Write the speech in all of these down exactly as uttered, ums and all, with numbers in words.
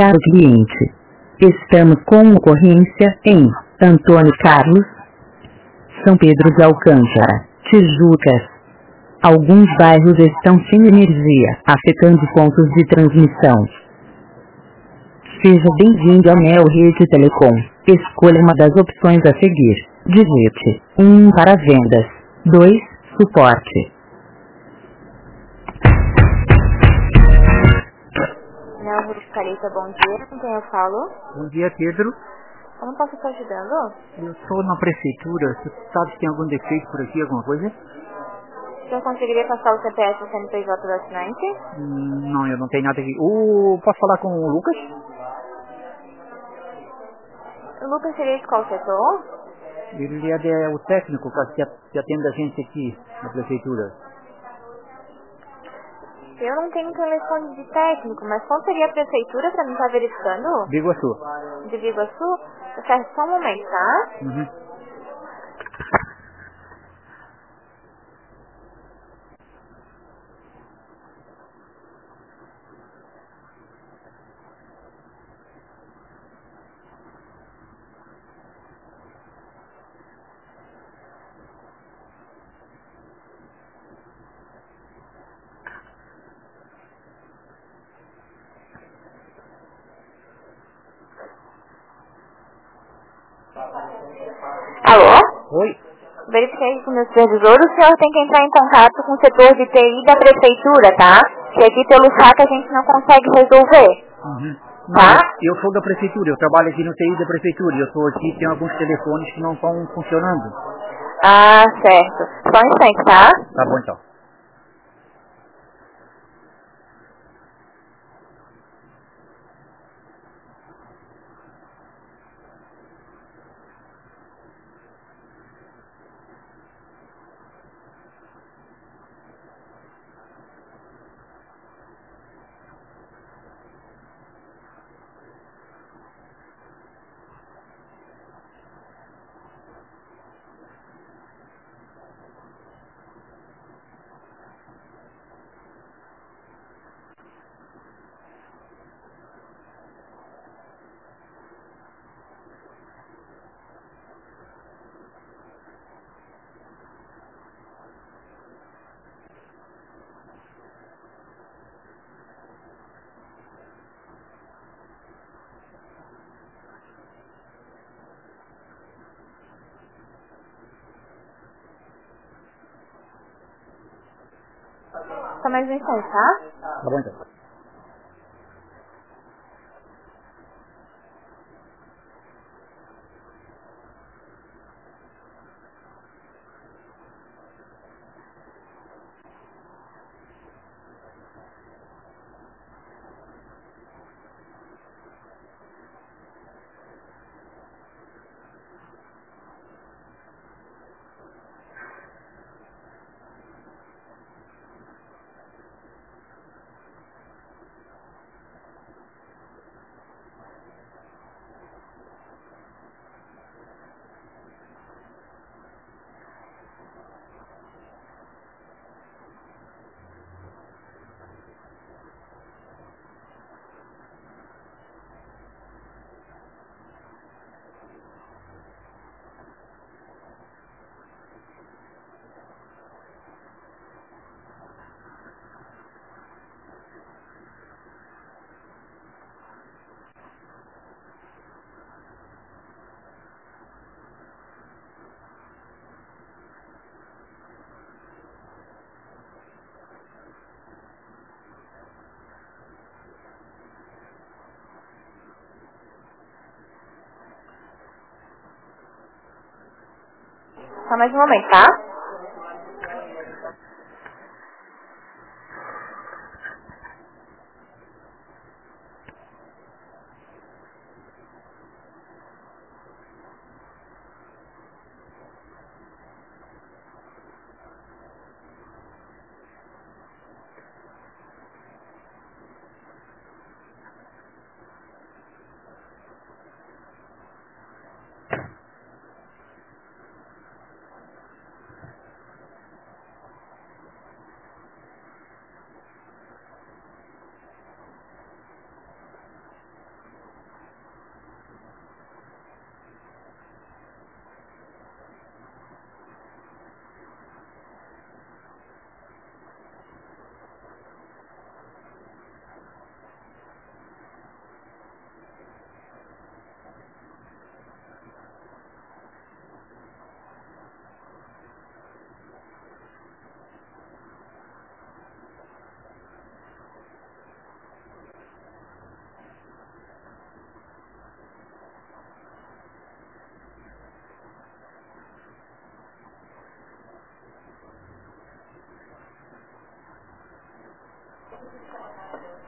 Caro cliente, estamos com ocorrência em Antônio Carlos, São Pedro de Alcântara, Tijucas. Alguns bairros estão sem energia, afetando pontos de transmissão. Seja bem-vindo à Neo Rede Telecom. Escolha uma das opções a seguir. Digite um para vendas, dois suporte. Neo Rede Carita, bom dia. Com quem eu falo? Bom dia, Pedro. Como posso estar ajudando? Eu sou na prefeitura. Você sabe se tem algum defeito por aqui, alguma coisa? O senhor conseguiria passar o C P F e o C N P J do assinante? Hum, não, eu não tenho nada aqui. O... Posso falar com o Lucas? O Lucas seria de qual setor? Ele é de, o técnico que que atende a gente aqui na prefeitura. Eu não tenho telefone de técnico, mas qual seria a prefeitura para mim estar verificando? Biguaçu. De Biguaçu? Certo, só um momento, tá? Uhum. Alô? Oi? Verifiquei com o meu supervisor, o senhor tem que entrar em contato com o setor de T I da prefeitura, tá? Que aqui pelo S A C a gente não consegue resolver. Uhum. Tá? Não, eu sou da prefeitura, eu trabalho aqui no T I da prefeitura. Eu estou aqui, tem alguns telefones que não estão funcionando. Ah, certo. Só um instante, tá? Tá bom, então. Só mais um instante, tá? Tá bom, então. Só mais um momento, tá?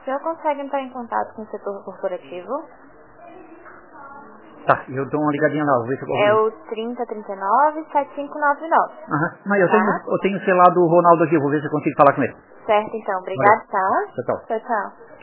O senhor consegue entrar em contato com o setor corporativo? Tá, eu dou uma ligadinha lá, vou ver se eu É consigo. o trinta, trinta e nove, setenta e cinco noventa e nove. Aham, mas eu Tá? tenho, eu tenho o celular do Ronaldo aqui, eu vou ver se eu consigo falar com ele. Certo, então. Obrigado, tá? Tchau, tchau. Tchau, tchau.